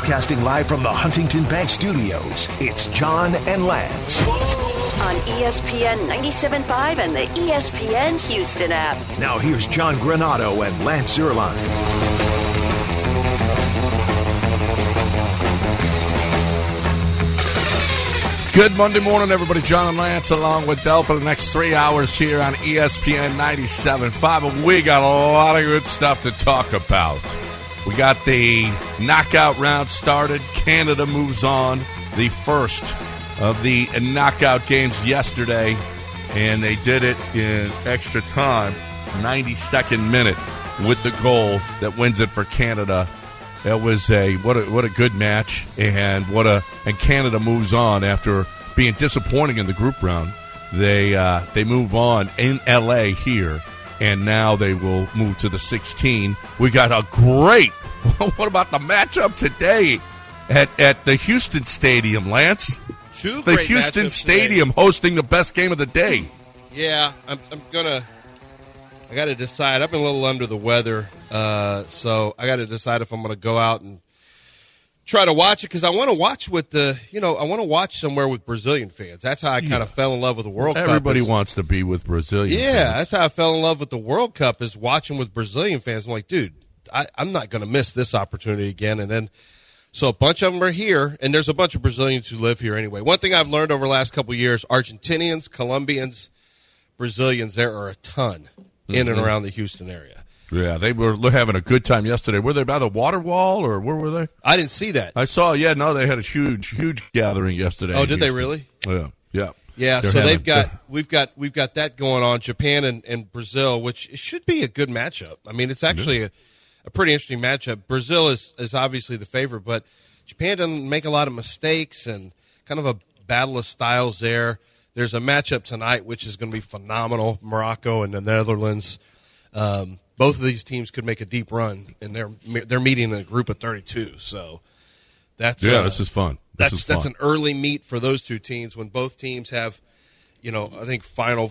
Broadcasting live from the Huntington Bank Studios, it's John and Lance. On ESPN 97.5 and the ESPN Houston app. Now here's John Granato and Lance Zierlein. Good Monday morning, everybody. John and Lance along with Del for the next 3 hours here on ESPN 97.5. And we got a lot of good stuff to talk about. We got the knockout round started. Canada moves on. The first of the knockout games yesterday, and they did it in extra time, 92nd minute, with the goal that wins it for Canada. It was what a good match, and Canada moves on after being disappointing in the group round. They move on in LA here, and now they will move to the 16. We got a great. What about the matchup today at the Houston Stadium, Lance? The Houston Stadium today, hosting the best game of the day. Yeah, I got to decide. I've been a little under the weather, so I got to decide if I'm going to go out and try to watch it, because I want to watch I want to watch somewhere with Brazilian fans. That's how I kind of fell in love with the World Cup. Everybody wants to be with Brazilian fans. Yeah, that's how I fell in love with the World Cup, is watching with Brazilian fans. I'm like, dude, I'm not going to miss this opportunity again. And then, so a bunch of them are here, and there's a bunch of Brazilians who live here anyway. One thing I've learned over the last couple of years, Argentinians, Colombians, Brazilians, there are a ton in and around the Houston area. Yeah, they were having a good time yesterday. Were they by the water wall, or where were they? I didn't see that. I saw, they had a huge gathering yesterday. Oh, did they really? Yeah. Yeah, so we've got that going on, Japan and Brazil, which should be a good matchup. I mean, it's actually a pretty interesting matchup. Brazil is obviously the favorite, but Japan doesn't make a lot of mistakes, and kind of a battle of styles there. There's a matchup tonight which is going to be phenomenal, Morocco and the Netherlands. Both of these teams could make a deep run, and they're meeting in a group of 32. So this is fun. That's an early meet for those two teams, when both teams have, I think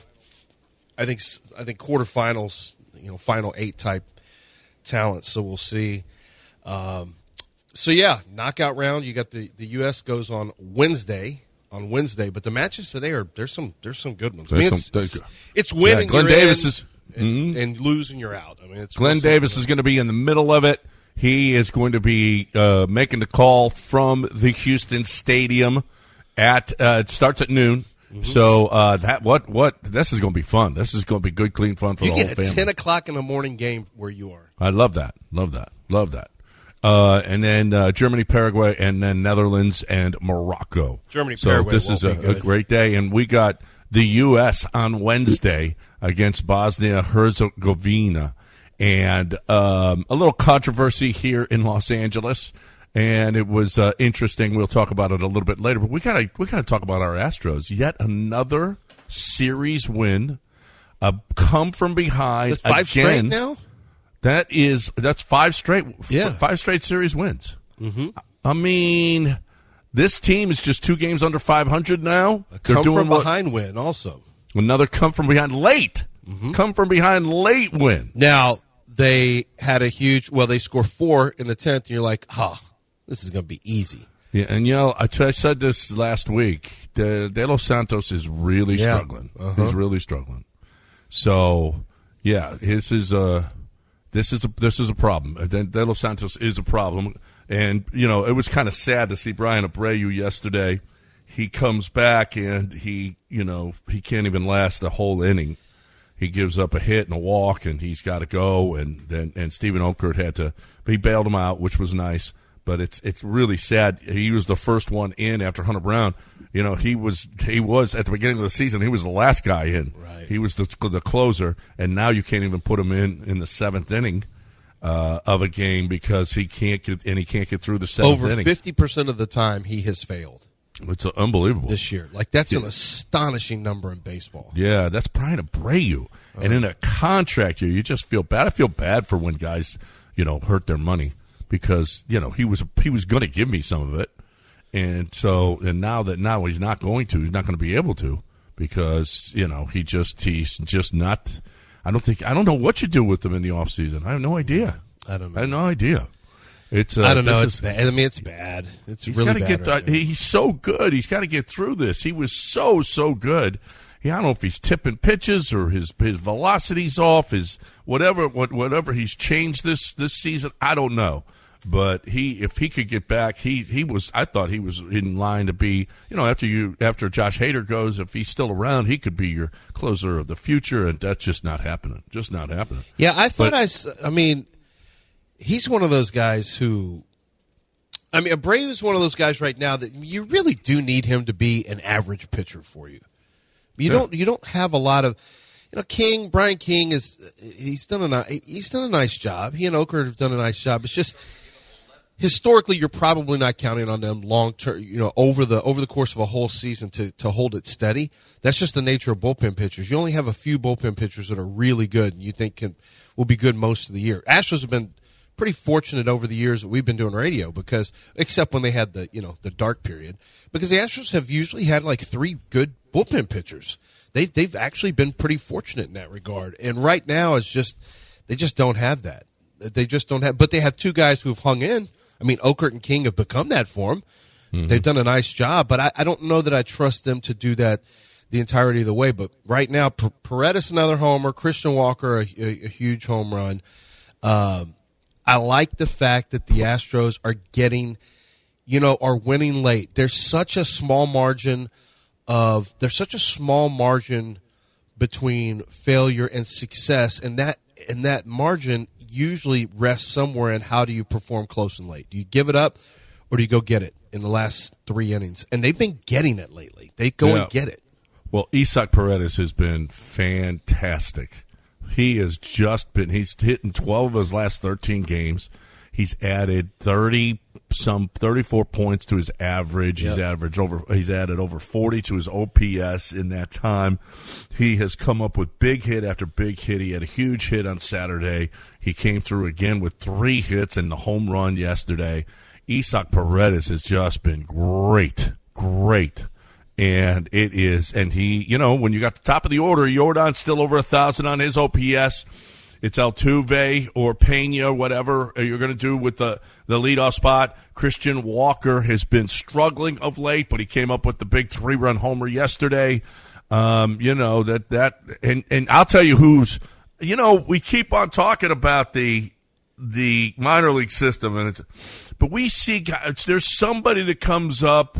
quarterfinals, final 8 type talent. So we'll see. Knockout round. You got the U.S. goes on Wednesday, but the matches today there's some good ones. It's winning. Glenn Davis is. And losing, you're out. I mean, Glenn Davis is going to be in the middle of it. He is going to be making the call from the Houston Stadium it starts at noon. Mm-hmm. So this is going to be fun. This is going to be good, clean fun for the whole family. You get a 10 o'clock in the morning game where you are. I love that. And then Germany, Paraguay, and then Netherlands and Morocco. Paraguay. So this is a great day, and we got the U.S. on Wednesday against Bosnia-Herzegovina. And a little controversy here in Los Angeles, and it was interesting. We'll talk about it a little bit later. But we gotta talk about our Astros. Yet another series win, come from behind. Is it 5 straight now? That's 5 straight. Yeah. 5 straight series wins. Mm-hmm. I mean, this team is just 2 games under 500 now. A come from behind win also. Another come from behind late. Mm-hmm. Come from behind late win. Now, they had a huge, they score 4 in the 10th, and you're like, this is going to be easy. Yeah, and I said this last week. De Los Santos is really struggling. Uh-huh. He's really struggling. So, this is a problem. De Los Santos is a problem. And, it was kind of sad to see Brian Abreu yesterday. He comes back, and he can't even last a whole inning. He gives up a hit and a walk, and he's got to go. And Stephen Onkert he bailed him out, which was nice. But it's really sad. He was the first one in after Hunter Brown. He was at the beginning of the season. He was the last guy in. Right. He was the closer, and now you can't even put him in the 7th inning of a game because he can't get through the 7th inning. Over 50% of the time, he has failed. It's unbelievable this year. That's an astonishing number in baseball. Yeah, that's Brian Abreu. And in a contract year, you just feel bad. I feel bad for when guys, hurt their money because, he was going to give me some of it. And now he's not going to. He's not going to be able to because, he's just not. I don't know what you do with him in the offseason. I have no idea. I don't know. I have no idea. It's I don't know. It's bad. I mean, it's bad. It's really bad. He's so good. He's got to get through this. He was so good. I don't know if he's tipping pitches or his velocity's off, his whatever he's changed this season. I don't know. But if he could get back, I thought he was in line to be, after Josh Hader goes, if he's still around, he could be your closer of the future, and that's just not happening. Just not happening. Yeah, I mean, he's one of those guys who, Abreu is one of those guys right now that you really do need him to be an average pitcher for you. You don't have a lot of, Brian King he's done a nice job. He and Okert have done a nice job. It's just, historically, you're probably not counting on them long term, over the course of a whole season to hold it steady. That's just the nature of bullpen pitchers. You only have a few bullpen pitchers that are really good and you think will be good most of the year. Astros have been pretty fortunate over the years that we've been doing radio except when they had the dark period, because the Astros have usually had like 3 good bullpen pitchers. They've actually been pretty fortunate in that regard. And right now they just don't have that. They just don't have, but they have 2 guys who have hung in. Okert and King have become that for them. Mm-hmm. They've done a nice job, but I don't know that I trust them to do that the entirety of the way. But right now, Paredes, another homer, Christian Walker, a huge home run. I like the fact that the Astros are are winning late. There's such a small margin between failure and success, and that margin usually rests somewhere in how do you perform close and late. Do you give it up, or do you go get it in the last 3 innings? And they've been getting it lately. They go and get it. Well, Isaac Paredes has been fantastic. He's hitting 12 of his last 13 games. He's added 34 points to his average. Yep. He's added over 40 to his OPS in that time. He has come up with big hit after big hit. He had a huge hit on Saturday. He came through again with 3 hits and the home run yesterday. Isaac Paredes has just been great. And he, when you got the top of the order, Yordan's still over 1,000 on his OPS. It's Altuve or Pena, whatever you're going to do with the leadoff spot. Christian Walker has been struggling of late, but he came up with the big 3-run homer yesterday. And I'll tell you who's, we keep on talking about the minor league system, but we see there's somebody that comes up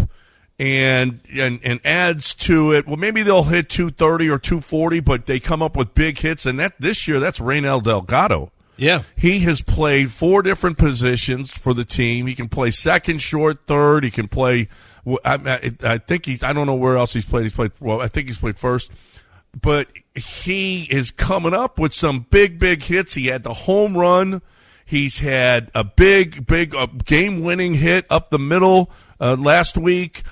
and adds to it. Well, maybe they'll hit 230 or 240, but they come up with big hits. And this year, that's Reynel Delgado. Yeah. He has played 4 different positions for the team. He can play second, short, third. He can play, I think I don't know where else he's played. I think he's played first. But he is coming up with some big hits. He had the home run. He's had a big game-winning hit up the middle last week.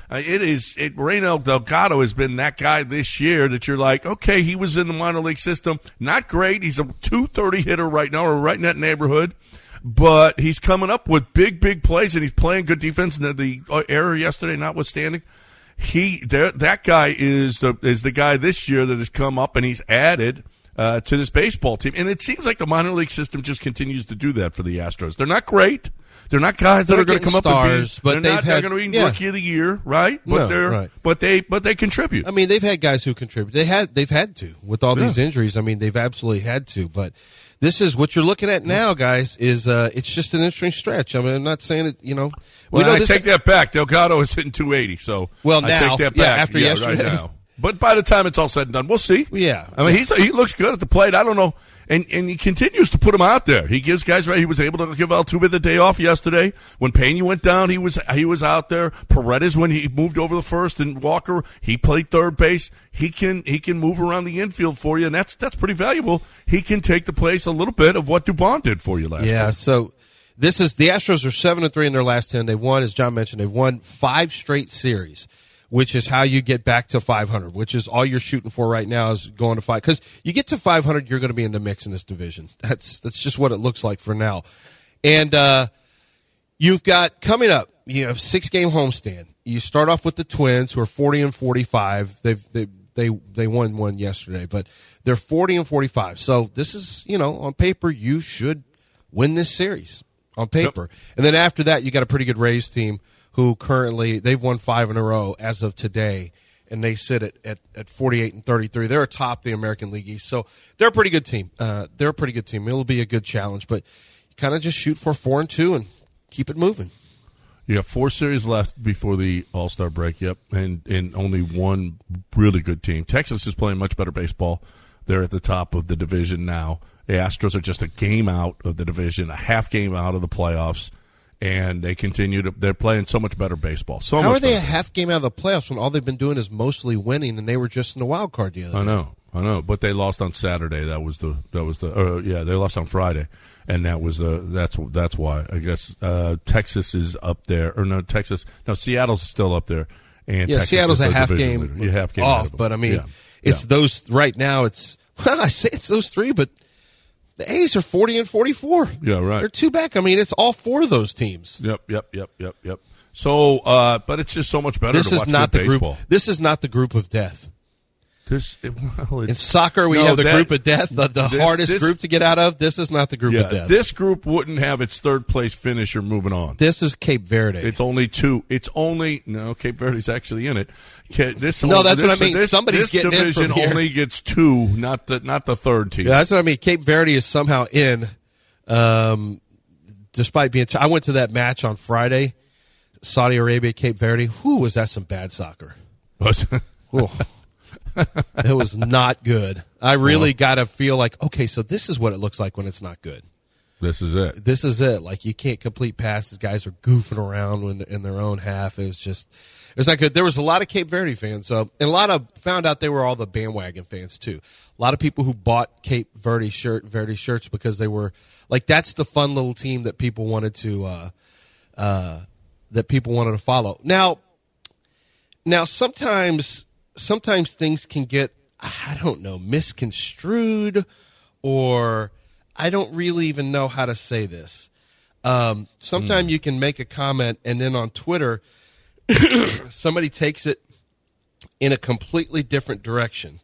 Reynel Delgado has been that guy this year that you're like, okay, he was in the minor league system. Not great. He's a 230 hitter right now, or right in that neighborhood. But he's coming up with big plays, and he's playing good defense. And the error yesterday notwithstanding, that guy is the guy this year that has come up and he's added to this baseball team. And it seems like the minor league system just continues to do that for the Astros. They're not great. They're not guys that are going to come stars, up and be. They're going to be rookie of the year, right? But they contribute. They've had guys who contribute. They've had to with all these injuries. They've absolutely had to. But this is what you're looking at now, guys. Is it's just an interesting stretch. I'm not saying it. I take that back. Delgado is hitting 280. So now, I take that back. After yesterday. Right now. But by the time it's all said and done, we'll see. Yeah. He looks good at the plate. I don't know. And he continues to put him out there. He gives guys, right? He was able to give Altuve the day off yesterday. When Pena went down, he was out there. Paredes, when he moved over the first, and Walker, he played third base. He can move around the infield for you, and that's pretty valuable. He can take the place a little bit of what Dubon did for you last year. Yeah, so the Astros are 7-3 in their last 10. They've won, as John mentioned, they've won 5 straight series, which is how you get back to 500, which is all you're shooting for right now is going to 5. Because you get to 500, you're going to be in the mix in this division. That's just what it looks like for now. And you've got coming up, you have 6-game homestand. You start off with the Twins, who are 40-45. They won one yesterday, but they're 40-45. So this is, on paper, you should win this series. on paper. And then after that, you got a pretty good Rays team who currently they've won 5 in a row as of today, and they sit at 48-33. They're atop the American League East, so they're a pretty good team. It'll be a good challenge, but you kind of just shoot for 4-2 and keep it moving. You have 4 series left before the All-Star break, yep, and only one really good team. Texas is playing much better baseball. They're at the top of the division now. The Astros are just a game out of the division, a half game out of the playoffs, and they're playing so much better baseball. How are they a half game out of the playoffs when all they've been doing is mostly winning, and they were just in the wild card the other day? I know, but they lost on Saturday. They lost on Friday, and that's why. I guess Texas is up there, Seattle's still up there, and Texas Seattle's a half game off. But I mean, it's those right now. I say it's those 3, but the A's are 40-44. Yeah, right. They're 2 back. I mean, it's all 4 of those teams. Yep. So, but it's just so much better. This to is watch not good the baseball. group. This is not the group of death. In soccer, we have the group of death, the hardest group to get out of. This is not the group of death. This group wouldn't have its 3rd place finisher moving on. This is Cape Verde. It's only 2. Cape Verde's actually in it. That's what I mean. Somebody's getting in from here. This division only gets 2, not the 3rd team. Yeah, that's what I mean. Cape Verde is somehow in, despite being. I went to that match on Friday, Saudi Arabia, Cape Verde. Whew, was that some bad soccer? It was not good. I really got to feel like, okay, so this is what it looks like when it's not good. This is it. Like, you can't complete passes. Guys are goofing around in their own half. It's not good. There was a lot of Cape Verde fans, and a lot of found out they were all the bandwagon fans too. A lot of people who bought Cape Verde shirts because they were like, that's the fun little team that people wanted to follow. Now sometimes things can get, I don't know, misconstrued, or I don't really even know how to say this. Sometimes you can make a comment, and then on Twitter, somebody takes it in a completely different direction.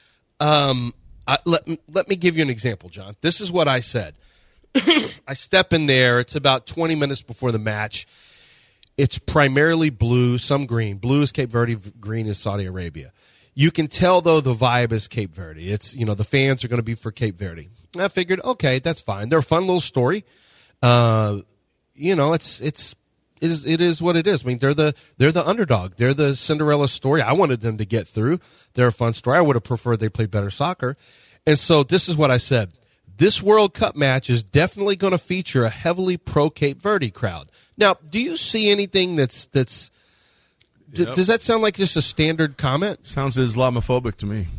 Let me give you an example, John. This is what I said. I step in there. It's about 20 minutes before the match. It's primarily blue, some green. Blue is Cape Verde, green is Saudi Arabia. You can tell, though, the vibe is Cape Verde. It's, the fans are going to be for Cape Verde. I figured, okay, that's fine. They're a fun little story. It is what it is. I mean, they're the underdog. They're the Cinderella story. I wanted them to get through. They're a fun story. I would have preferred they played better soccer. And so this is what I said. This World Cup match is definitely going to feature a heavily pro-Cape Verde crowd. Now, do you see anything that's does that sound like just a standard comment? Sounds Islamophobic to me.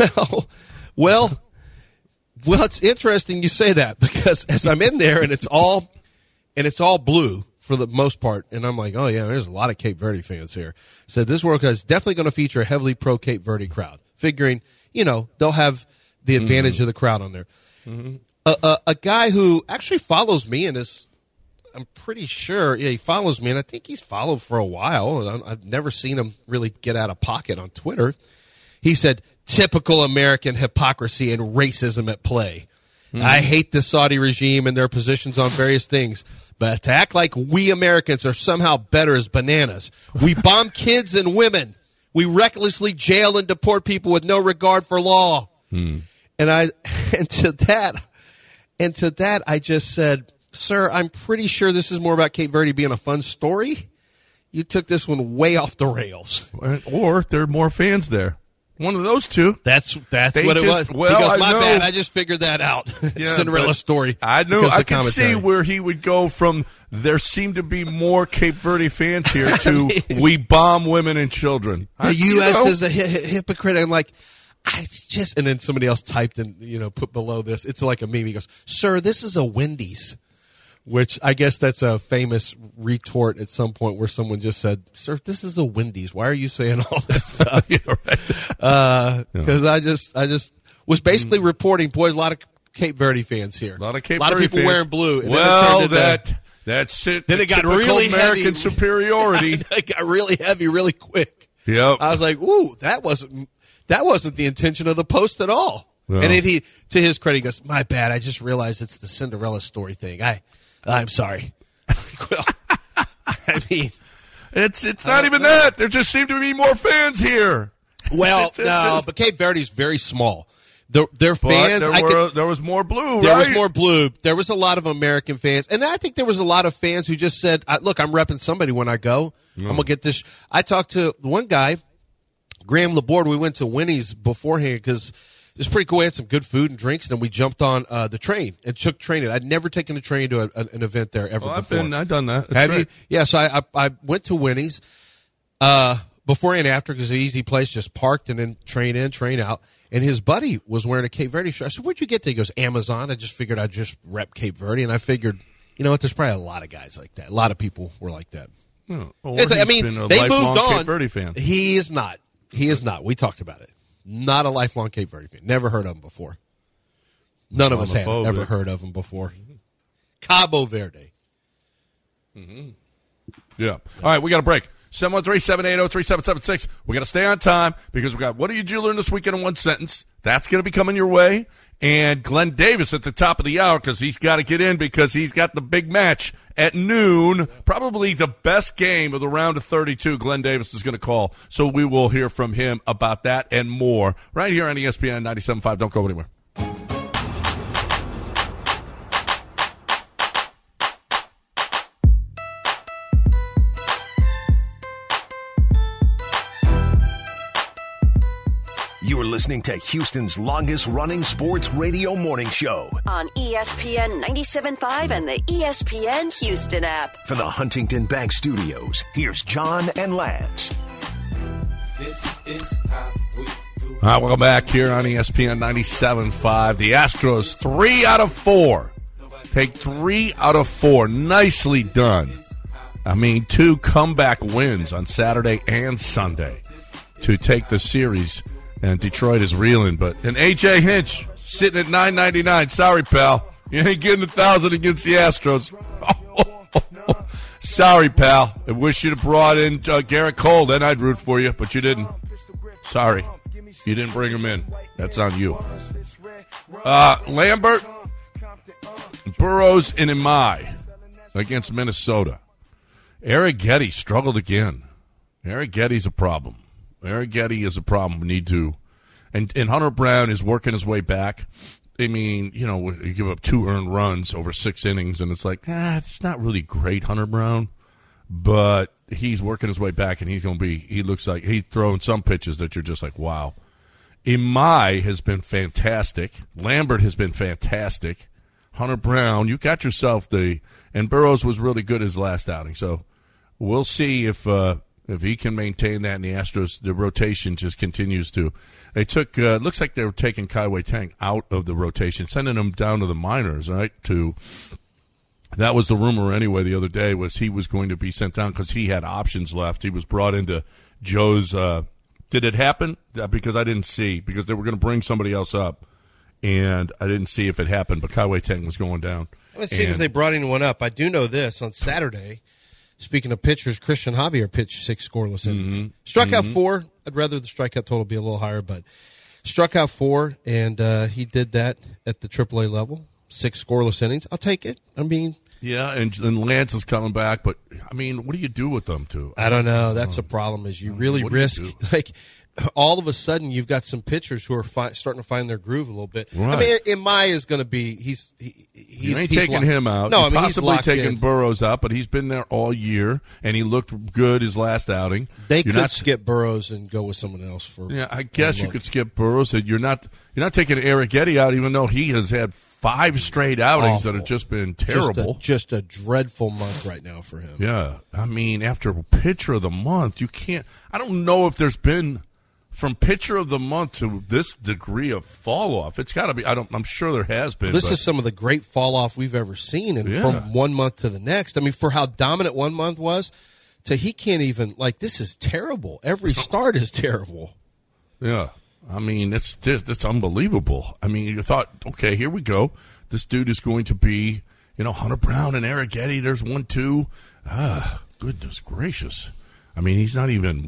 Well, it's interesting you say that, because as I'm in there and it's all blue for the most part, and I'm like, oh yeah, there's a lot of Cape Verde fans here. So this World Cup is definitely going to feature a heavily pro-Cape Verde crowd, figuring, they'll have the advantage of the crowd on there. Mm-hmm. A guy who actually follows me and is, I'm pretty sure, he follows me, and I think he's followed for a while. I've never seen him really get out of pocket on Twitter. He said, typical American hypocrisy and racism at play. Mm-hmm. I hate the Saudi regime and their positions on various things, but to act like we Americans are somehow better is bananas. We bomb kids and women. We recklessly jail and deport people with no regard for law. Hmm. And to that, I just said, sir, I'm pretty sure this is more about Cape Verde being a fun story. You took this one way off the rails. Or there are more fans there. One of those two. That's what it was. Well, he goes, my bad, I just figured that out. Yeah, Cinderella story. I know. I can see where he would go from, there seem to be more Cape Verde fans here, to we bomb women and children. The U.S. is a hypocrite. I'm like, and then somebody else typed in, put below this. It's like a meme. He goes, sir, this is a Wendy's. Which I guess that's a famous retort at some point where someone just said, sir, this is a Wendy's. Why are you saying all this stuff? Because I just was basically reporting, boys, a lot of Cape Verde fans here. A lot of people wearing blue. And that's it. Then it got really American heavy. Superiority. It got really heavy really quick. Yep. I was like, ooh, that wasn't the intention of the post at all. No. And then to his credit, he goes, my bad, I just realized it's the Cinderella story thing. I'm sorry. Well, I mean, it's not even that. There just seem to be more fans here. Well, but Cape Verde's very small. Their fans. There was more blue. There right? was more blue. There was a lot of American fans, and I think there was a lot of fans who just said, "Look, I'm repping somebody when I go. I'm gonna get this." I talked to one guy, Graham Laborde. We went to Winnie's beforehand because it was pretty cool. We had some good food and drinks, and then we jumped on the train and took train. I'd never taken a train to an event there ever before. I've done that. Have you? Yeah. So I went to Winnie's before and after because it's an easy place. Just parked and then train in, train out. And his buddy was wearing a Cape Verde shirt. I said, "Where'd you get that?" He goes, "Amazon." I just figured I'd just rep Cape Verde, and I figured, you know what? There's probably a lot of guys like that. A lot of people were like that. Well, I mean, they moved on. Cape Verde fan. He is not. He is not. We talked about it. Not a lifelong Cape Verde fan. Never heard of him before. None of us have ever heard of him before. Cabo Verde. Mm-hmm. Yeah. All right, we got a break. 713-780-3776. We got to stay on time because we got what did you learn this weekend in one sentence? That's going to be coming your way. And Glenn Davis at the top of the hour because he's got to get in because he's got the big match at noon. Probably the best game of the round of 32 Glenn Davis is going to call. So we will hear from him about that and more right here on ESPN 97.5. Don't go anywhere. You are listening to Houston's longest-running sports radio morning show on ESPN 97.5 and the ESPN Houston app. For the Huntington Bank Studios, here's John and Lance. This is how we do. All right, welcome back here on ESPN 97.5. The Astros, 3 out of 4. Take 3 out of 4. Nicely done. I mean, 2 comeback wins on Saturday and Sunday to take the series. And Detroit is reeling, and A.J. Hinch sitting at $9.99. Sorry, pal. You ain't getting 1,000 against the Astros. Sorry, pal. I wish you'd have brought in Garrett Cole. Then I'd root for you, but you didn't. Sorry. You didn't bring him in. That's on you. Lambert, Burrows, and Imai against Minnesota. Arrighetti struggled again. Arrighetti's a problem. Arrighetti is a problem. We need to. And Hunter Brown is working his way back. I mean, you give up 2 earned runs over 6 innings, and it's like, it's not really great, Hunter Brown. But he's working his way back, and he looks like he's throwing some pitches that you're just like, wow. Imai has been fantastic. Lambert has been fantastic. Hunter Brown, you got yourself and Burrows was really good his last outing. So we'll see if he can maintain that, and the Astros, the rotation just continues to. They took, looks like they were taking Kaiwei Tang out of the rotation, sending him down to the minors, right? That was the rumor anyway the other day, was he was going to be sent down because he had options left. He was brought into Joe's. Did it happen? Because I didn't see, because they were going to bring somebody else up, and I didn't see if it happened, but Kaiwei Tang was going down. I haven't seen if they brought anyone up. I do know this on Saturday. Speaking of pitchers, Christian Javier pitched 6 scoreless innings. Struck out 4. I'd rather the strikeout total be a little higher, but struck out 4, and he did that at the AAA level. 6 scoreless innings. I'll take it. I mean, yeah, and Lance is coming back, but I mean, what do you do with them too? I don't know. That's the problem. Is you really risk all of a sudden you've got some pitchers who are starting to find their groove a little bit. Right. I mean, Imai is going to be you ain't taking him out. No, You're he's possibly taking Burrows out, but he's been there all year and he looked good his last outing. They could skip Burrows and go with someone else for. Yeah, I guess you could skip Burrows. You're not taking Arrighetti out, even though he has had 5 straight outings that have just been terrible. Just a dreadful month right now for him. Yeah, I mean, after pitcher of the month, you can't. I don't know if there's been. From pitcher of the month to this degree of fall off, it's got to be. I'm sure there has been. This is some of the great fall off we've ever seen, and from one month to the next. I mean, for how dominant one month was, to he can't even this is terrible. Every start is terrible. Yeah, I mean it's unbelievable. I mean, you thought, okay, here we go. This dude is going to be, Hunter Brown and Arrighetti. There's 1-2. Goodness gracious! I mean, he's not even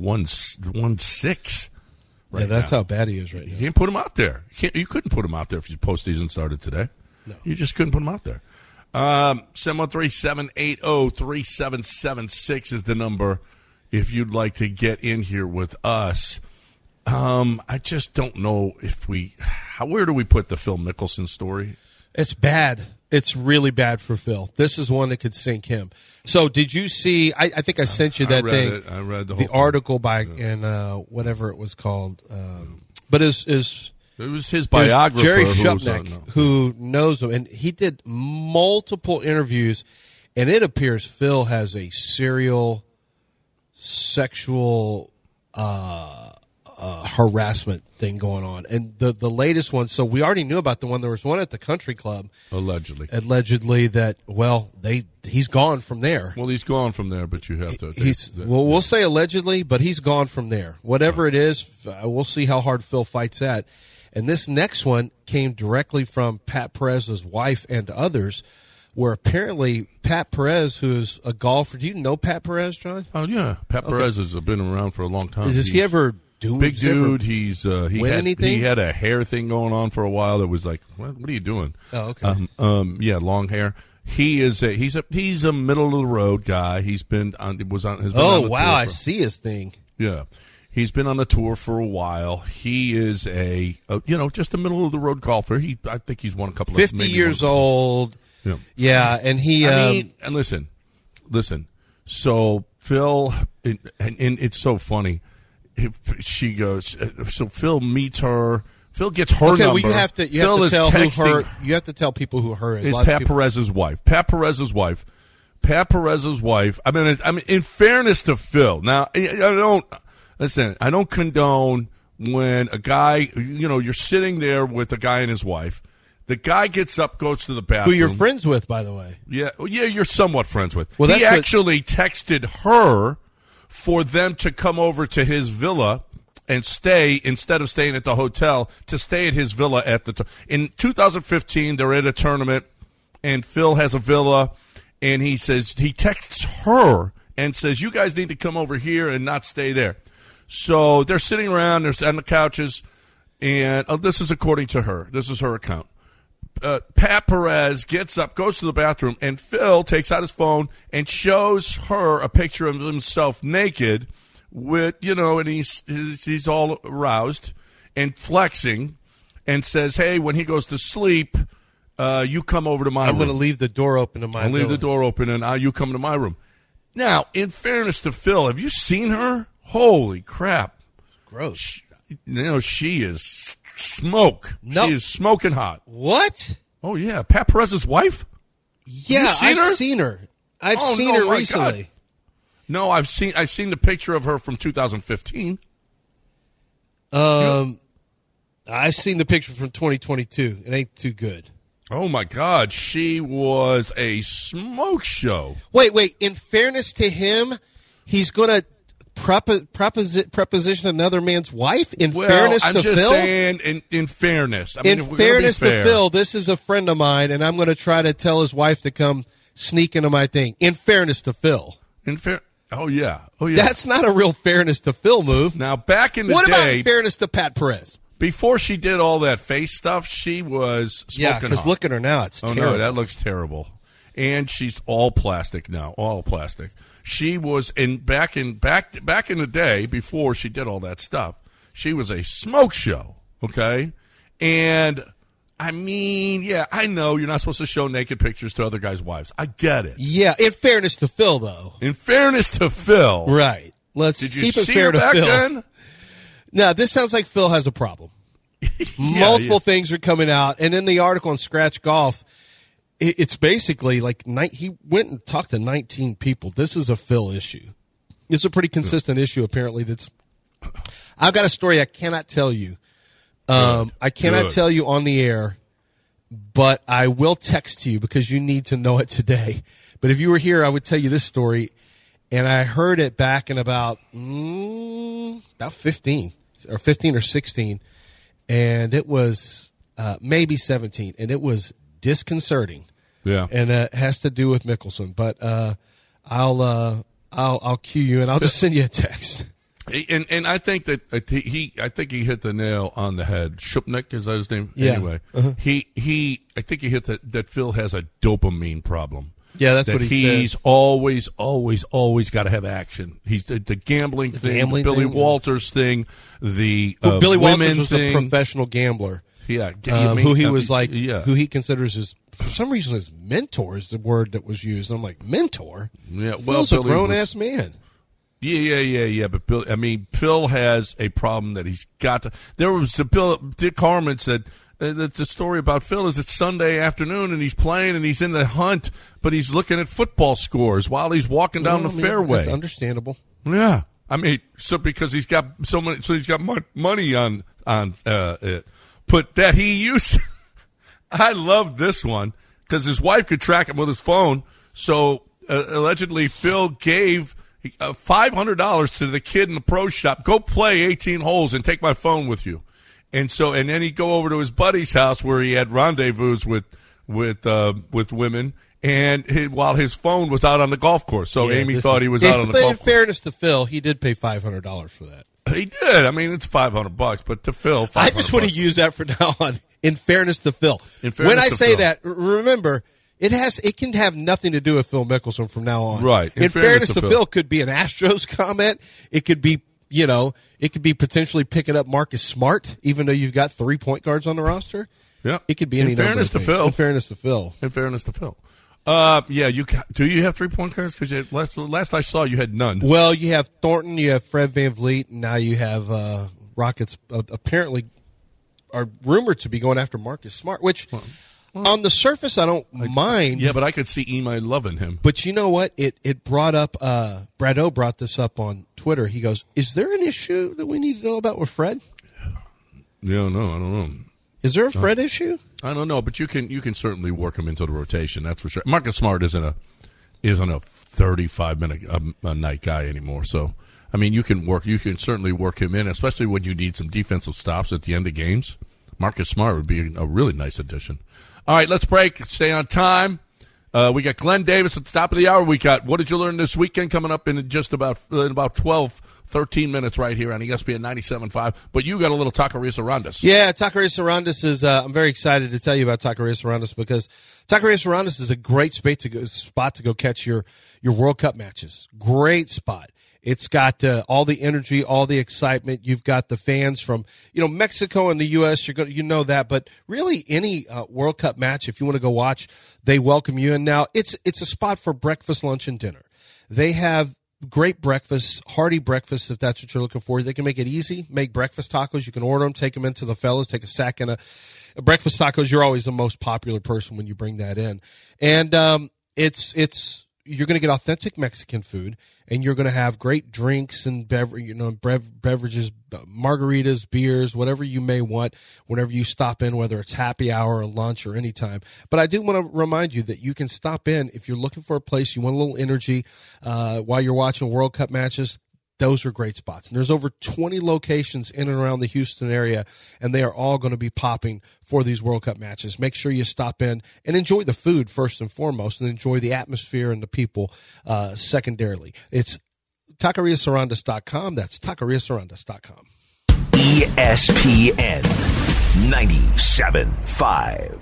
1-6. Right that's how bad he is right now. You can't put him out there. You couldn't put him out there if your postseason started today. No. You just couldn't put him out there. 713-780-3776 is the number if you'd like to get in here with us. I just don't know if where do we put the Phil Mickelson story? It's bad. It's really bad for Phil. This is one that could sink him. So did you see, I think I sent you that thing. I read the whole the thing. article by, and whatever it was called. But it was his biographer, Jerry who was Shupnick, who knows him. And he did multiple interviews, and it appears Phil has a serial sexual harassment thing going on. And the latest one, so we already knew about the one. There was one at the country club. Allegedly that, he's gone from there. Well, he's gone from there, but you have to. We'll say allegedly, but he's gone from there. Whatever it is, we'll see how hard Phil fights that. And this next one came directly from Pat Perez's wife and others, where apparently Pat Perez, who's a golfer, do you know Pat Perez, John? Oh yeah, Pat Perez has been around for a long time. Does he ever do big dude? He anything? He had a hair thing going on for a while. That was like, what are you doing? Oh, okay. Yeah, long hair. He's a middle of the road guy. He's been on. Oh wow, I see his thing. Yeah. He's been on the tour for a while. He is just a middle of the road golfer. I think he's won a couple 50 of 50 years old. Yeah, and he. And listen. So Phil, and it's so funny. She goes. So Phil meets her. Phil gets her number. Well, you have to tell who her. You have to tell people who her is. Pat Perez's wife. Pat Perez's wife. I mean, in fairness to Phil, now I don't condone when a guy, you're sitting there with a guy and his wife. The guy gets up, goes to the bathroom. Who you're friends with, by the way. Yeah, you're somewhat friends with. Well, he actually texted her for them to come over to his villa and stay, instead of staying at the hotel, to stay at his villa in 2015, they're at a tournament, and Phil has a villa, and he texts her and says, you guys need to come over here and not stay there. So they're sitting around, they're on the couches, and this is according to her. This is her account. Pat Perez gets up, goes to the bathroom, and Phil takes out his phone and shows her a picture of himself naked with, and he's all aroused and flexing and says, hey, when he goes to sleep, you come over to my room. I'm going to leave the door open in my room. Leave the door open, and you come to my room. Now, in fairness to Phil, have you seen her? Holy crap. Gross. She is smoke. No. She is smoking hot. What? Oh, yeah. Pat Perez's wife? Yeah, I've seen her. I've seen her recently. God. No, I've seen the picture of her from 2015. I've seen the picture from 2022. It ain't too good. Oh, my God. She was a smoke show. Wait. In fairness to him, he's going to preposition another man's wife? In fairness to Phil? I'm just saying, in fairness. In fairness to Phil, this is a friend of mine, and I'm going to try to tell his wife to come sneak into my thing. In fairness to Phil. Oh, yeah. That's not a real fairness to Phil move. Now, back in the day. What about fairness to Pat Perez? Before she did all that face stuff, she was smoking hot. Yeah, because look at her now. It's terrible. No, that looks terrible. And she's all plastic now, all plastic. She was back in the day before she did all that stuff. She was a smoke show, okay? And I mean, yeah, I know you're not supposed to show naked pictures to other guys' wives. I get it. Yeah, in fairness to Phil, though. In fairness to Phil, right? Let's did you keep it see fair her to back Phil. Then? Now, this sounds like Phil has a problem. Multiple things are coming out, and in the article on Scratch Golf, it's basically like he went and talked to 19 people. This is a Phil issue. It's a pretty consistent issue, apparently. I've got a story I cannot tell you. I cannot tell you on the air, but I will text to you because you need to know it today. But if you were here, I would tell you this story, and I heard it back in about 15 or 16, and it was maybe 17, and it was disconcerting. Yeah, and it has to do with Mickelson. But I'll cue you, and I'll just send you a text. And I think that I think he hit the nail on the head. Shupnik, is that his name? Yeah. Anyway, I think he hit that Phil has a dopamine problem. Yeah, that's what he's said. always got to have action. He's the gambling thing, the Billy Walters thing, the Billy Walters was thing. a professional gambler. Yeah, who he considers his, for some reason, his mentor is the word that was used. I'm like, mentor? Yeah, Phil's a grown-ass man. Yeah. But Phil has a problem that he's got to. There was Dick Harmon said the story about Phil is it's Sunday afternoon and he's playing and he's in the hunt, but he's looking at football scores while he's walking down the fairway. That's understandable. Yeah, because he's got so many, so he's got money on it. But that he used, I love this one because his wife could track him with his phone. So allegedly, Phil gave $500 to the kid in the pro shop. Go play 18 holes and take my phone with you. And then he'd go over to his buddy's house where he had rendezvous with women, and while his phone was out on the golf course. So Amy thought he was out on the golf course. But in fairness to Phil, he did pay $500 for that. He did. It's $500, but to Phil, I just want to use that from now on. In fairness to Phil, when I say that, remember it can have nothing to do with Phil Mickelson from now on. Right. In fairness to Phil, could be an Astros comment. It could be potentially picking up Marcus Smart, even though you've got 3 point guards on the roster. Yeah. It could be any number of things. In fairness to Phil. Do you have 3 point guards? Because last I saw, you had none. Well, you have Thornton, you have Fred VanVleet, and now you have Rockets apparently are rumored to be going after Marcus Smart, which on the surface I don't mind. Yeah, but I could see Imai loving him. But you know what? It brought up, Brad O brought this up on Twitter. He goes, is there an issue that we need to know about with Fred? Yeah, no, I don't know. Is there a Fred issue? I don't know, but you can certainly work him into the rotation. That's for sure. Marcus Smart isn't a 35-minute a night guy anymore. So you can certainly work him in, especially when you need some defensive stops at the end of games. Marcus Smart would be a really nice addition. All right, let's break. Stay on time. We got Glenn Davis at the top of the hour. We got What Did You Learn This Weekend coming up in just about 13 minutes right here on ESPN 97.5. But you got a little Taqueria Sarandas. Yeah, Taqueria Sarandas is, I'm very excited to tell you about Taqueria Sarandas because Taqueria Sarandas is a great spot to go catch your World Cup matches. Great spot. It's got all the energy, all the excitement. You've got the fans from, Mexico and the U.S. You know that, but really any World Cup match, if you want to go watch, they welcome you. And now it's a spot for breakfast, lunch, and dinner. They have great breakfast, hearty breakfast, if that's what you're looking for. They can make it easy. Make breakfast tacos. You can order them, take them into the fellas, take a sack and a breakfast tacos. You're always the most popular person when you bring that in. And you're going to get authentic Mexican food, and you're going to have great drinks and beverages, margaritas, beers, whatever you may want whenever you stop in, whether it's happy hour or lunch or any time. But I do want to remind you that you can stop in if you're looking for a place, you want a little energy while you're watching World Cup matches. Those are great spots. And there's over 20 locations in and around the Houston area, and they are all going to be popping for these World Cup matches. Make sure you stop in and enjoy the food first and foremost, and enjoy the atmosphere and the people secondarily. It's TaqueriaSarandas.com. That's TaqueriaSarandas.com. ESPN 97.5.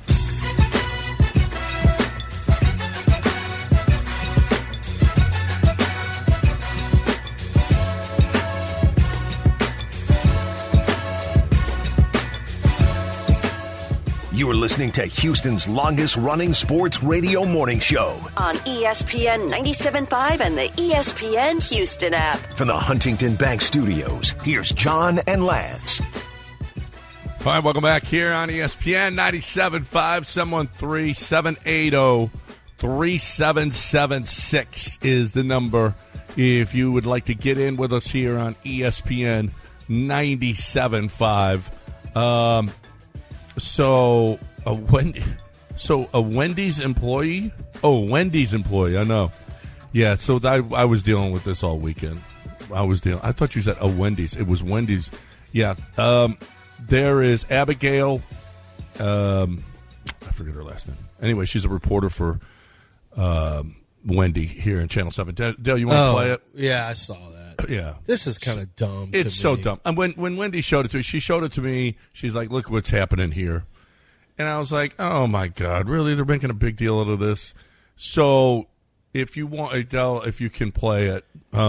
You are listening to Houston's longest-running sports radio morning show on ESPN 97.5 and the ESPN Houston app. From the Huntington Bank Studios, here's John and Lance. All right, welcome back here on ESPN 97.5. 713-780-3776 is the number if you would like to get in with us here on ESPN 97.5. So a Wendy's employee? Oh, Wendy's employee, I know. Yeah, so I was dealing with this all weekend. I thought you said a Wendy's. It was Wendy's. Yeah. There is Abigail. I forget her last name. Anyway, she's a reporter for Wendy here in Channel 7. Dale, you want to play it? Yeah, I saw that. Yeah. This is kind of dumb. It's so dumb. And when Wendy showed it to me, she showed it to me. She's like, look what's happening here. And I was like, oh, my God, really? They're making a big deal out of this? So if you want, Adele, if you can play it,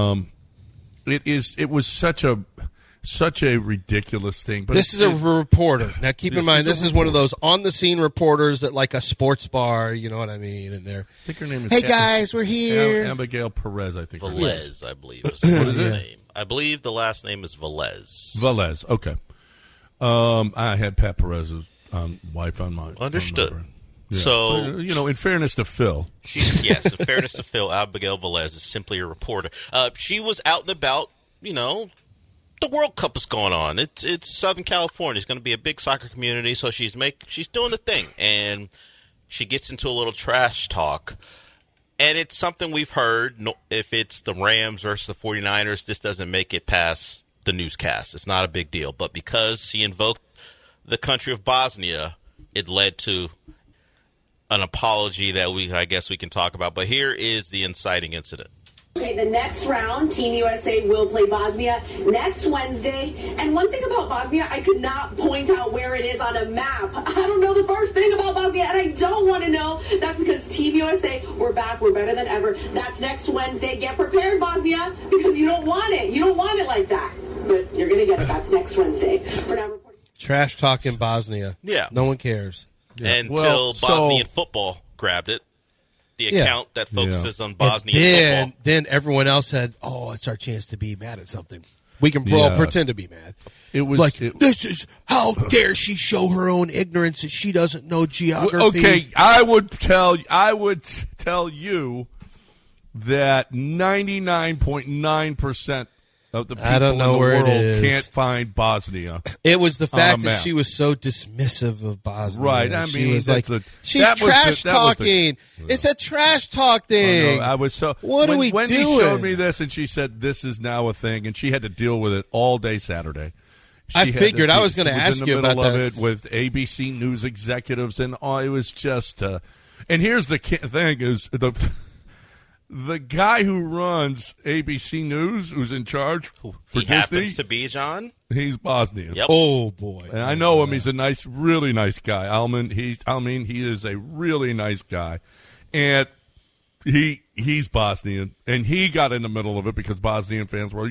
it was such a ridiculous thing. But this is a reporter. Now, keep in mind, this is one of those on-the-scene reporters at like a sports bar, you know what I mean? And they're, I think her name is hey, guys, we're here. Abigail Perez, I think. Velez, I believe, is the name. I believe the last name is Velez. Velez, okay. I had Pat Perez's wife on mine. Understood. Yeah. So, in fairness to Phil. Yes, in fairness to Phil, Abigail Velez is simply a reporter. She was out and about, the World Cup is going on. It's Southern California. It's going to be a big soccer community, so she's doing the thing. And she gets into a little trash talk. And it's something we've heard. If it's the Rams versus the 49ers, this doesn't make it past the newscast. It's not a big deal. But because she invoked the country of Bosnia, it led to an apology that I guess we can talk about. But here is the inciting incident. Okay, the next round, Team USA will play Bosnia next Wednesday. And one thing about Bosnia, I could not point out where it is on a map. I don't know the first thing about Bosnia, and I don't want to know. That's because Team USA, we're back, we're better than ever. That's next Wednesday. Get prepared, Bosnia, because you don't want it. You don't want it like that. But you're going to get it. That's next Wednesday. For now, trash talk in Bosnia. Yeah. No one cares. Yeah. Until Bosnian football grabbed it. The account that focuses on Bosnian football. Then everyone else said, "Oh, it's our chance to be mad at something. We can pretend to be mad." It was like, this is how dare she show her own ignorance that she doesn't know geography. Okay, I would tell you that 99.9% of the people in the world can't find Bosnia. It was the fact that she was so dismissive of Bosnia. Right. I mean, she was like, she's trash talking. It's a trash talk thing. Oh, no, I was so. What are we doing? Wendy showed me this, and she said this is now a thing, and she had to deal with it all day Saturday. I figured I was going to ask you about that. It with ABC News executives, and it was just. And here's the thing: is the guy who runs ABC News, who's in charge for Disney, happens to be John. He's Bosnian. Yep. Oh boy! And I know him. He's a really nice guy. He is a really nice guy, and he's Bosnian, and he got in the middle of it because Bosnian fans were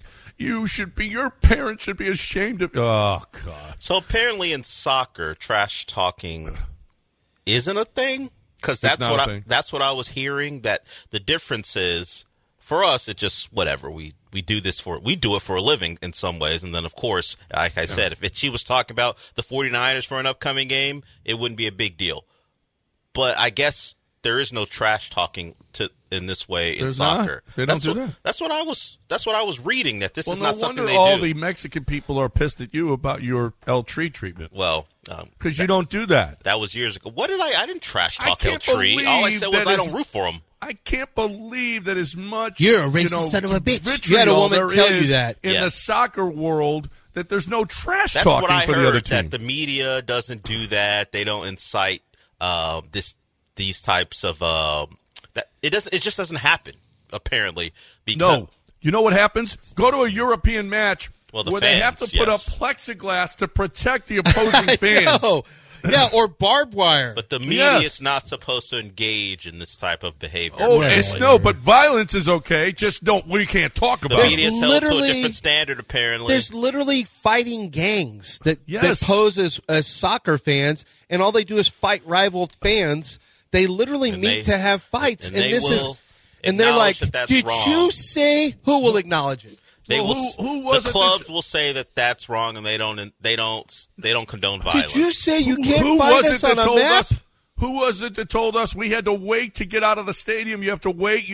your parents should be ashamed of. Oh God! So apparently in soccer, trash talking isn't a thing. Because that's what I was hearing. That the difference is for us, it just whatever we do it for a living in some ways, and then of course, like I said, if she was talking about the 49ers for an upcoming game, it wouldn't be a big deal. But I guess there is no trash talking in this way in soccer. They don't do that. That's what I was reading. That this is not something they do. No wonder all the Mexican people are pissed at you about your El Tree treatment. Well, because you don't do that. That was years ago. What did I didn't trash talk El Tree. All I said was I don't root for him. I can't believe that as much. You're a racist son of a bitch. You had a woman tell you that in the soccer world. That there's no trash talking for the other team. That the media doesn't do that. They don't incite these types of that. It just doesn't happen apparently. No, you know what happens? Go to a European match where fans, they have to put up plexiglass to protect the opposing fans. Yeah, or barbed wire. But the media is not supposed to engage in this type of behavior. Oh, but violence is okay. Just we can't talk about it. The media is held to a different standard, apparently. There's literally fighting gangs that pose as soccer fans, and all they do is fight rival fans. They literally meet to have fights, and they're like, "Did you say who will acknowledge it?" The clubs will say that that's wrong, and they don't condone violence. Did you say you can't fight us on a map? Who was it that told us we had to wait to get out of the stadium? You have to wait,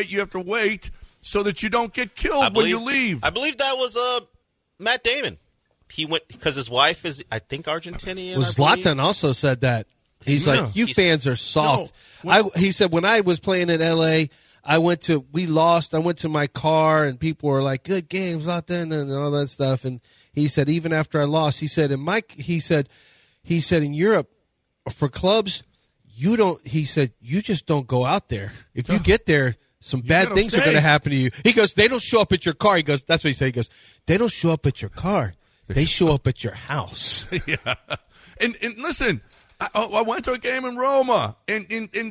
so that you don't get killed when you leave. I believe that was Matt Damon. He went because his wife is, I think, Argentinian. Well, Zlatan also said that. He's like, you fans are soft. No, he said, when I was playing in L.A., we lost. I went to my car, and people were like, good game, Zlatan, and all that stuff. And he said, even after I lost, he said, in Europe, for clubs, he said, you just don't go out there. If you get there, some bad gotta things are stay. going to happen to you. He goes, they don't show up at your car. He goes, that's what he said. He goes, they don't show up at your car. They show up at your house. Yeah. And listen, I went to a game in Roma, and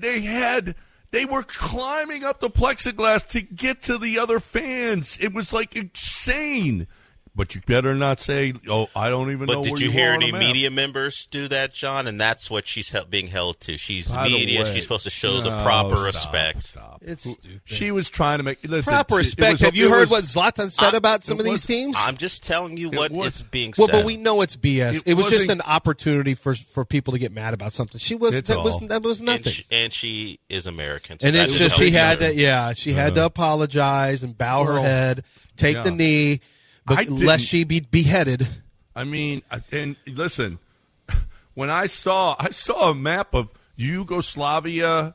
they were climbing up the plexiglass to get to the other fans. It was like insane. But you better not say, I don't even know where you are. But did you hear any media members do that, John? And that's what she's being held to. She's media. She's supposed to show the proper respect. Stop. It's stupid. She was trying to make proper respect. Have you heard what Zlatan said about some of these teams? I'm just telling you what is being said. Well, but we know it's BS. It was just an opportunity for people to get mad about something. That was nothing. And she is American. So and it's just she had to apologize and bow her head, take the knee. But lest she be beheaded. I mean, and listen, when I saw a map of Yugoslavia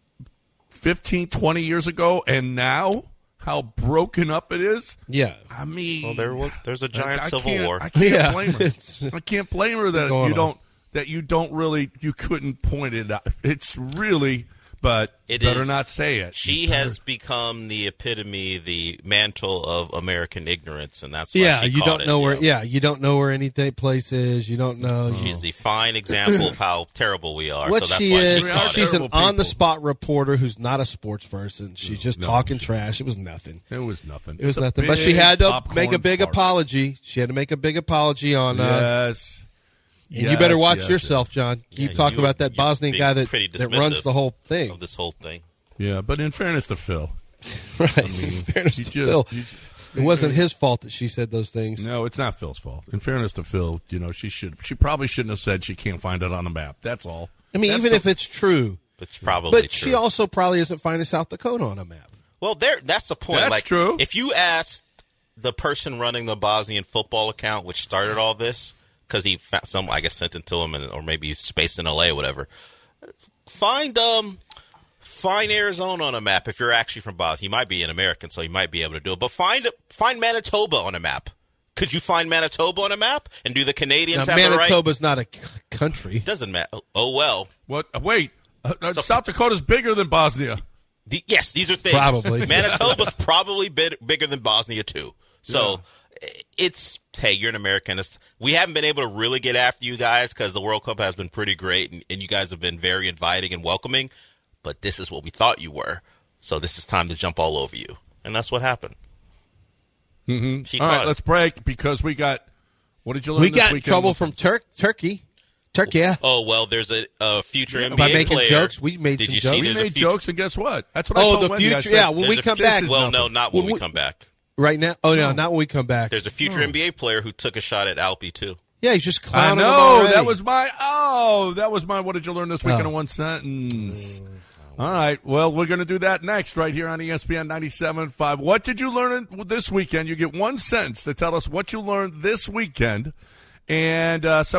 15, 20 years ago, and now how broken up it is. Yeah. I mean, there's a giant civil war. I can't blame her. I can't blame her that you couldn't point it out. It's really. But better not say it. She has become the epitome, the mantle of American ignorance, and that's why you don't know where. Yeah, you don't know where any place is. You don't know. She's the fine example of how terrible we are. What so that's she why is, she's an on-the-spot reporter who's not a sports person. She's just talking trash. It was nothing. It was nothing. It was nothing. But she had to make a big apology. She had to make a big apology on. Yes. And you better watch yourself, John. Keep talking about that Bosnian guy that runs the whole thing. Of this whole thing. Yeah, but in fairness to Phil. Right. In fairness to Phil. It wasn't his fault that she said those things. No, it's not Phil's fault. In fairness to Phil, she probably shouldn't have said she can't find it on a map. That's all. I mean, even if it's true. It's probably But she also probably isn't finding South Dakota on a map. Well, that's the point. That's true. If you asked the person running the Bosnian football account, which started all this, because he found I guess sent it to him, or maybe he's based in LA or whatever. Find Arizona on a map if you're actually from Bosnia. He might be an American, so he might be able to do it. But find Manitoba on a map. Could you find Manitoba on a map? And do the Canadians have Manitoba's not a country. Doesn't matter. Oh well. What? Wait. South Dakota's bigger than Bosnia. Yes, these are things. Probably. Manitoba's probably bigger than Bosnia too. So. Yeah. Hey, you're an American. We haven't been able to really get after you guys because the World Cup has been pretty great, and you guys have been very inviting and welcoming, but this is what we thought you were, so this is time to jump all over you. And that's what happened. Mm-hmm. All right, let's break because we got – what did you learn this weekend? We got trouble from Turkey. Turkey. Oh, well, there's a future NBA by making player. Jokes. We made some jokes. We made jokes, and guess what? That's what I told the future. Yeah, when we come back. Well, no, not when we come back. Right now? Oh, no, not when we come back. There's a future NBA player who took a shot at Alpi, too. Yeah, he's just clowning I know. him already. That was my what did you learn this weekend in one sentence? All right. Well, we're going to do that next right here on ESPN 97.5. What did you learn this weekend? You get one sentence to tell us what you learned this weekend. And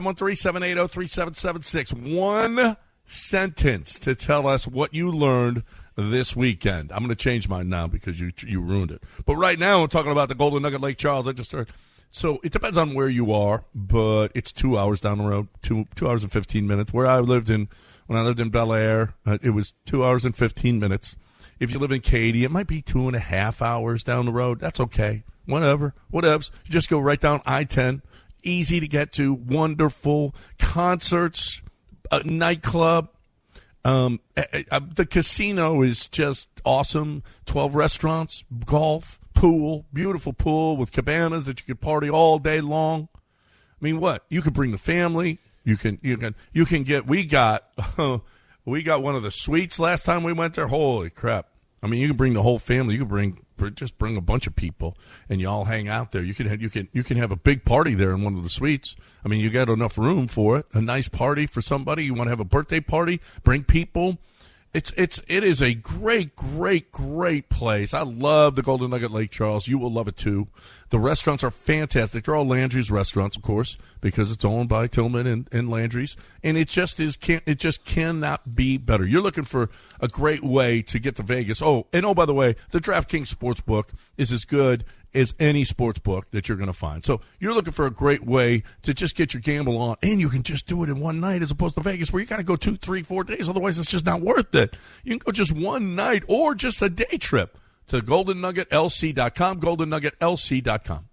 713-780-3776. One sentence to tell us what you learned this weekend. I'm going to change mine now because you ruined it. But right now, we're talking about the Golden Nugget Lake Charles. I just heard. So it depends on where you are, but it's 2 hours down the road, 2 hours and 15 minutes. When I lived in Bel Air, it was 2 hours and 15 minutes. If you live in Katy, it might be 2.5 hours down the road. That's okay. Whatever. Whatevs. You just go right down I-10. Easy to get to. Wonderful. Concerts, a nightclub. The casino is just awesome. 12 restaurants, golf, pool, beautiful pool with cabanas that you could party all day long. I mean, what? You could bring the family. You can get. We got one of the suites last time we went there. Holy crap! I mean, you can bring the whole family. You can just bring a bunch of people, and you all hang out there. You can have a big party there in one of the suites. I mean, you got enough room for it. A nice party for somebody. You want to have a birthday party? Bring people. It is a great place. I love the Golden Nugget Lake Charles. You will love it too. The restaurants are fantastic. They're all Landry's restaurants, of course, because it's owned by Tillman and Landry's, and it just cannot be better. You're looking for a great way to get to Vegas. Oh, by the way, the DraftKings Sportsbook is as good as any sports book that you're going to find. So you're looking for a great way to just get your gamble on, and you can just do it in one night as opposed to Vegas where you got to go 2, 3, 4 days. Otherwise, it's just not worth it. You can go just one night or just a day trip to GoldenNuggetLC.com, GoldenNuggetLC.com.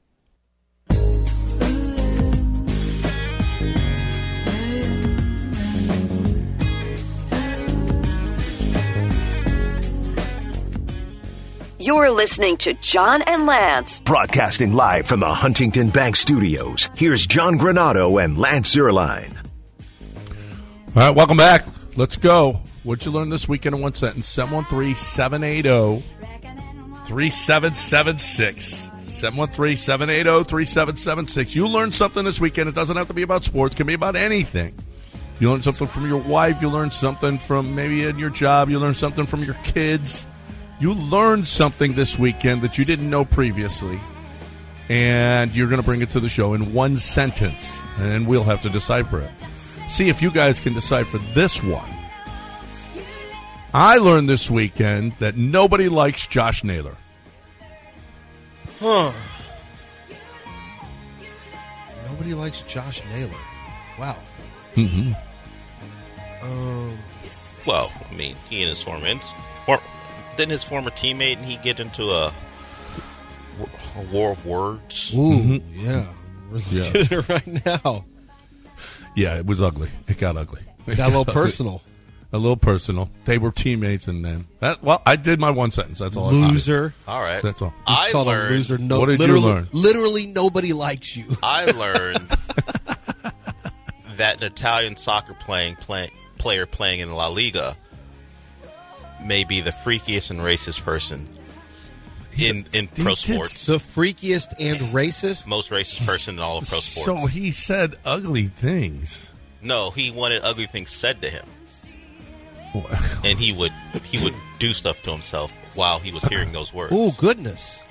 You're listening to John and Lance. Broadcasting live from the Huntington Bank Studios, here's John Granado and Lance Zierlein. All right, welcome back. Let's go. What'd you learn this weekend in one sentence? 713-780-3776. 713-780-3776. You learned something this weekend. It doesn't have to be about sports. It can be about anything. You learned something from your wife. You learned something from maybe in your job. You learned something from your kids. You learned something this weekend that you didn't know previously, and you're going to bring it to the show in one sentence, and we'll have to decipher it. See if you guys can decipher this one. I learned this weekend that nobody likes Josh Naylor. Huh. Nobody likes Josh Naylor. Wow. Mm-hmm. Well, I mean, he and his didn't his former teammate and he get into a war of words? Ooh, yeah. We're looking at it right now. Yeah, it was ugly. It got ugly. It got a little personal. A little personal. They were teammates, and then I did my one sentence. That's all. Loser. All right. That's all. I learned. Loser. What did you learn? Literally, nobody likes you. I learned that an Italian soccer player playing in La Liga may be the freakiest and racist person in pro sports. The freakiest and racist? Most racist person in all of pro sports. So he said ugly things. No, he wanted ugly things said to him. And he would do stuff to himself while he was hearing those words. Oh, goodness.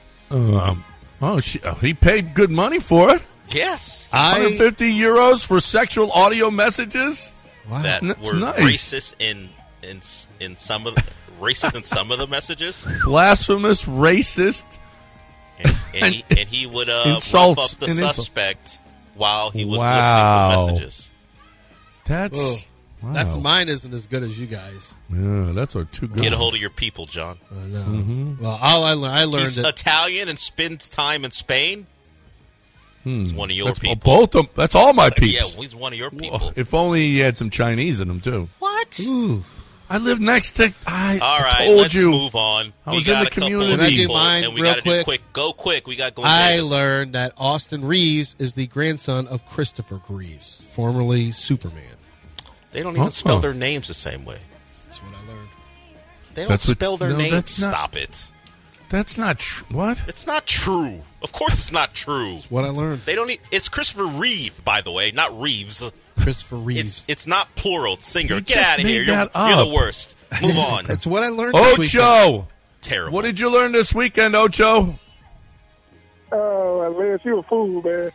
He paid good money for it. Yes. 150 euros for sexual audio messages. Wow. That That's were nice. racist in some of the messages. Blasphemous, racist. And he would Insults rough up the and insults. suspect while he was Wow. listening to the messages. That's That's mine isn't as good as you guys. Yeah, that's our two good. Get a hold of your people, John. I know. Well, I learned He's that Italian and spends time in Spain. He's one of your That's people. both of them. That's all my Yeah, peeps. he's one of your people. Well, if only he had some Chinese in him too. What? Ooh. I live next to. All right, told let's you. move on. I We was in got the a couple community. of Can I do people, mine and we real got to do quick? quick. Go quick. We got Glenn I Davis. learned that Austin Reeves is the grandson of Christopher Reeves, formerly Superman. They don't even spell their names the same way. That's what I learned. They don't That's what- spell their no, names. that's not- Stop it. That's not true. What? It's not true. Of course, it's not true. That's what I learned. They don't. It's Christopher Reeve, by the way, not Reeves. Christopher Reeves. It's not plural. It's singular. You Get just out of here. made You're that the up. worst. Move on. That's what I learned this weekend. Ocho. Terrible. What did you learn this weekend, Ocho? Oh, Lance, you a fool, man.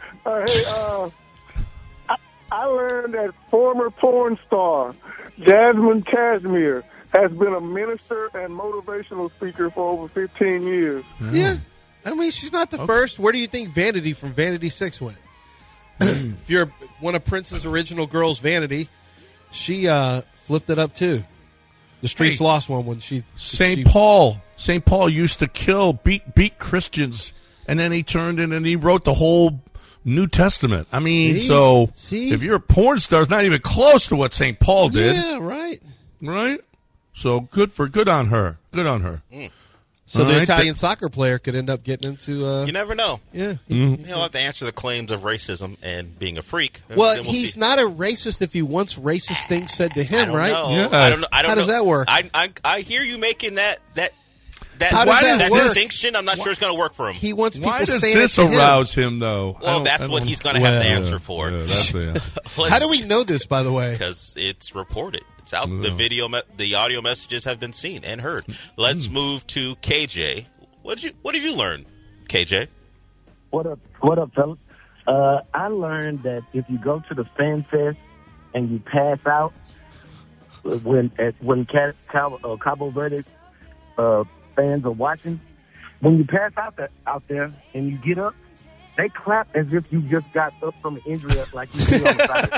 I learned that former porn star Jasmine Cashmere has been a minister and motivational speaker for over 15 years. Yeah. I mean, she's not the first. Where do you think Vanity from Vanity 6 went? If you're one of Prince's original girls, Vanity, she flipped it up too. The Streets lost one when she St. Paul used to beat Christians, and then he turned in and he wrote the whole New Testament. I mean, See? if you're a porn star, it's not even close to what St. Paul did, Yeah, right. right? So good on her. Good on her. So All the right. Italian soccer player could end up getting into. You never know. Yeah. He'll have to answer the claims of racism and being a freak. Well, Then we'll he's see. not a racist if he wants racist things said to I him, don't right? know. Yes. I don't know. How does that work? I hear you making that How does that work? distinction. I'm not sure it's going to work for him. He wants people Why does saying this it to him. arouse him, though? Well, that's what he's going to have to answer for. Yeah, that's it. How do we know this, by the way? Because it's reported. It's out. The audio messages have been seen and heard. Let's move to KJ. What have you learned, KJ? What up, fellas? I learned that if you go to the Fan Fest and you pass out when Cabo Verde fans are watching, when you pass out there and you get up, they clap as if you just got up from an injury, like you did on the side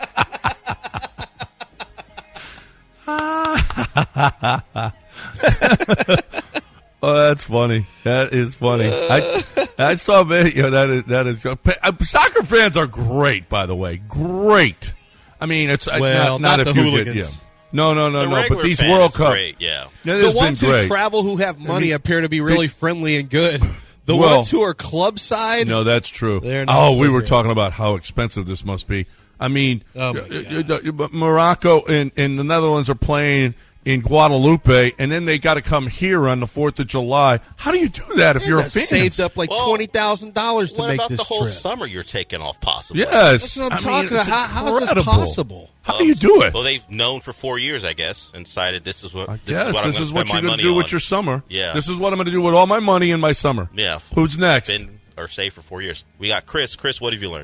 of the field. Oh, that's funny. That is funny. I saw a video. That is. Soccer fans are great, by the way. Great. I mean, it's not the if you hooligans. get, No. But these fan World is Cup, great, yeah. The ones who travel who have money appear to be really friendly and good. The ones who are club side. No, that's true. They're not we so were great. talking about how expensive this must be. I mean, Morocco and the Netherlands are playing in Guadalupe, and then they got to come here on the 4th of July. How do you do that if you're a fan? Saved up like $20,000 to make this trip. What about the whole summer you're taking off, possibly? Yes. That's what I'm talking about. How is this possible? How do you do it? Well, they've known for 4 years, I guess, and decided this is what I'm This going is to what spend you're my going money to do on. with your summer. Yeah. This is what I'm going to do with all my money in my summer. Yeah. Who's next? Spend or save for 4 years. We got Chris. Chris, what have you learned?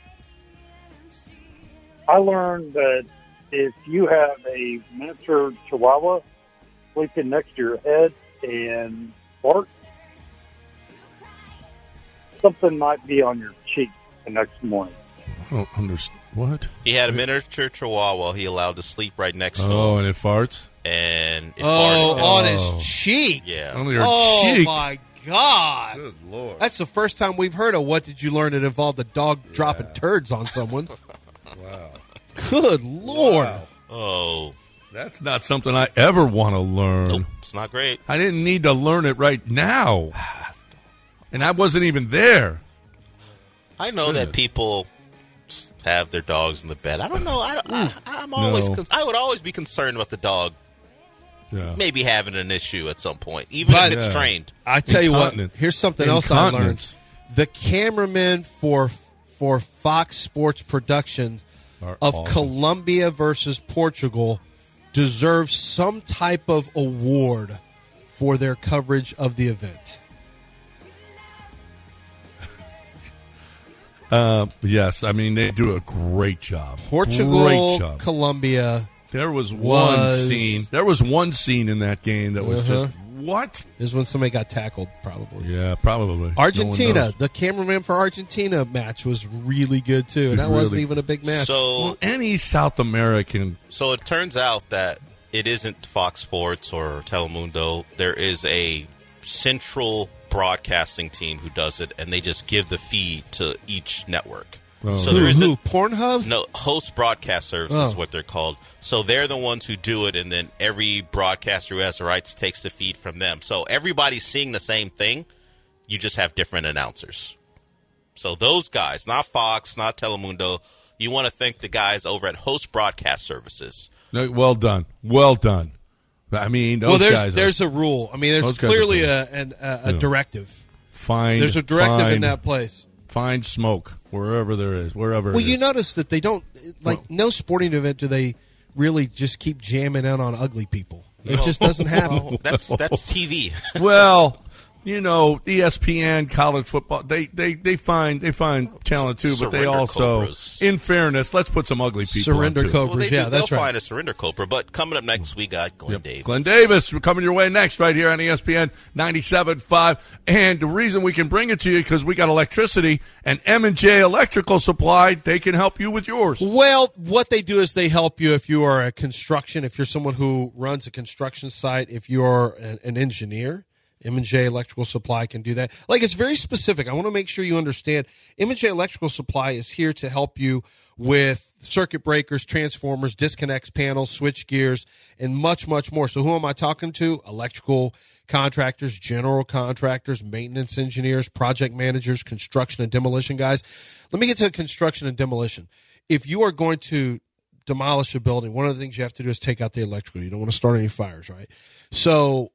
I learned that if you have a miniature chihuahua sleeping next to your head and barks, something might be on your cheek the next morning. I don't understand. What? He had a miniature chihuahua he allowed to sleep right next to him. Oh, and it farts? And it Oh, farted. on his cheek. Yeah. On your Oh, cheek? my God. Good Lord. That's the first time we've heard of what did you learn that involved a dog dropping turds on someone. Wow. Good Lord. Wow. Oh. That's not something I ever want to learn. Nope, it's not great. I didn't need to learn it right now. And I wasn't even there. I know that people have their dogs in the bed. I don't know. I'm always. No. I would always be concerned about the dog maybe having an issue at some point, even But- if it's trained. I tell you what, Incontinent. here's something else I learned. Incontinence. The cameramen for Fox Sports production Are of awesome. Colombia versus Portugal deserve some type of award for their coverage of the event. Yes, I mean, they do a great job. Portugal, Great job. Colombia. There was one scene. There was one scene in that game that was just what? Is when somebody got tackled, probably. Yeah, probably. Argentina, No one knows. the cameraman for Argentina match was really good too, and that wasn't even a big match. So Well, any South American. So it turns out that it isn't Fox Sports or Telemundo. There is a central broadcasting team who does it, and they just give the feed to each network. Oh. So there who? isn't Pornhub? no host broadcast service is what they're called. So they're the ones who do it, and then every broadcaster who has the rights takes the feed from them. So everybody's seeing the same thing. You just have different announcers. So those guys, not Fox, not Telemundo, you want to thank the guys over at Host Broadcast Services. No, well done. Well done. I mean, those guys there's a rule. I mean, there's those guys clearly are a directive. Find, There's a directive in that place. Find smoke wherever there is, wherever Well, it you is. notice that they don't, no sporting event do they really just keep jamming out on ugly people. It just doesn't happen. Well, that's TV. Well, you know, ESPN, college football, they find talent too, but they Surrender also, Cobras. in fairness, let's put some ugly people Surrender on, too. Cobras, Well, yeah, they'll that's right. find a Surrender Cobra. But coming up next, we got Glenn Davis. Glenn Davis, we're coming your way next right here on ESPN 97.5. And the reason we can bring it to you because we got electricity and M&J Electrical Supply. They can help you with yours. Well, what they do is they help you if you are a construction, if you're someone who runs a construction site, if you're an engineer. M&J Electrical Supply can do that. Like, it's very specific. I want to make sure you understand. M&J Electrical Supply is here to help you with circuit breakers, transformers, disconnects, panels, switch gears, and much, much more. So who am I talking to? Electrical contractors, general contractors, maintenance engineers, project managers, construction and demolition guys. Let me get to construction and demolition. If you are going to demolish a building, one of the things you have to do is take out the electrical. You don't want to start any fires, right? So,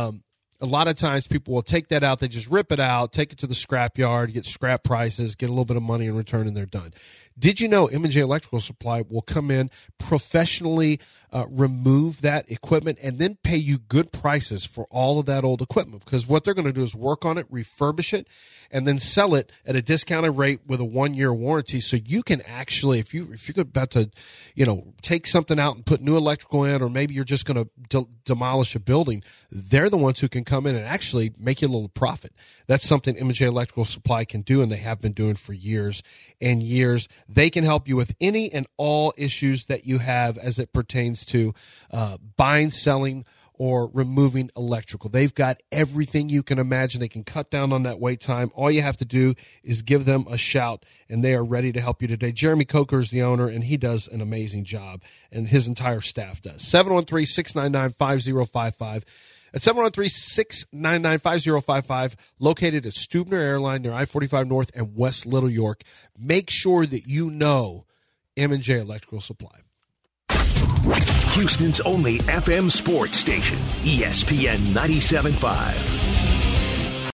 a lot of times people will take that out. They just rip it out, take it to the scrap yard, get scrap prices, get a little bit of money in return, and they're done. Did you know M&J Electrical Supply will come in, professionally remove that equipment, and then pay you good prices for all of that old equipment? Because what they're going to do is work on it, refurbish it, and then sell it at a discounted rate with a 1-year warranty. So you can actually, if you're about to, take something out and put new electrical in, or maybe you're just going to demolish a building, they're the ones who can come in and actually make you a little profit. That's something M&J Electrical Supply can do, and they have been doing for years and years. They can help you with any and all issues that you have as it pertains to buying, selling, or removing electrical. They've got everything you can imagine. They can cut down on that wait time. All you have to do is give them a shout, and they are ready to help you today. Jeremy Coker is the owner, and he does an amazing job, and his entire staff does. 713-699-5055. At 713-699-5055, located at Stubner Airline near I-45 North and West Little York. Make sure that you know M&J Electrical Supply. Houston's only FM sports station, ESPN 97.5.